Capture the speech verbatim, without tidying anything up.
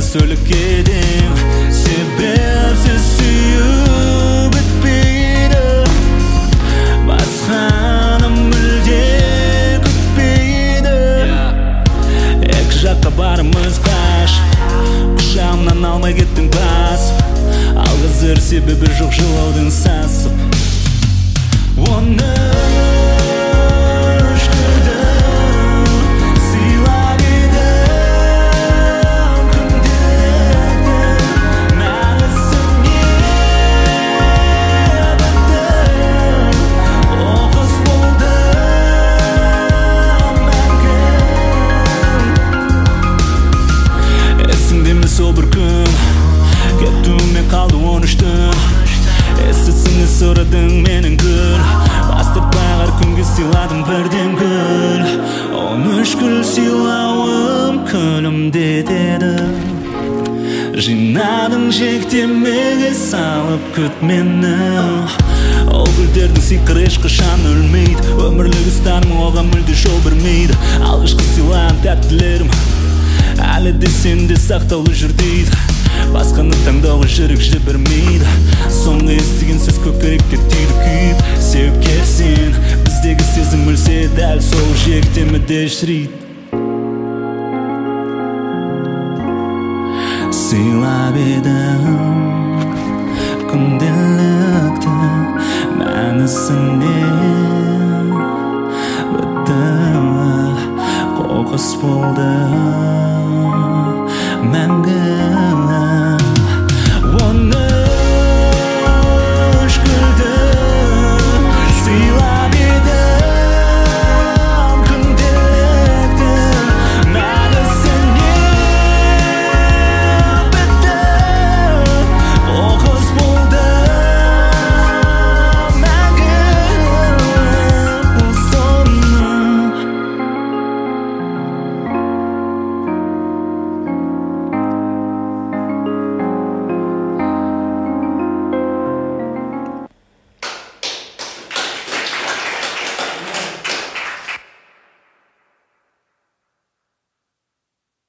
söylük edim sebepsiz suyup bitpeydi basqanim mülde kütpeydi ek jakka barımız qaş qushağımdan almay kettin basıp algızır sebebi жоқ жылаудың сасып оны Сол бір күн кеттумен қалды он үштің Естісіңі сұрадың менің гүл Бастап бағар күнге сыйладым бірден гүл Он үш гүл сыйлауым күлімде деді Жинадың жектемеге салып күт мені Ол гүлдердің сиқыры ешқашан өлмейді Өмірлік ұстаным оған мүлде жол бермейді Алғашқы сыйлаған тәттілерім әлі де сенде сақтаулы жүр дейді басқаны таңдауға жүрек жібермейді соңғы естіген сөз көкірекке тиді күйіп сеуіп келсең біздегі сезім өлсе дәл сол жиектемеде шірейді сыйлап едім күнделікті мәнісінде бітті қоқыс болды мәңгі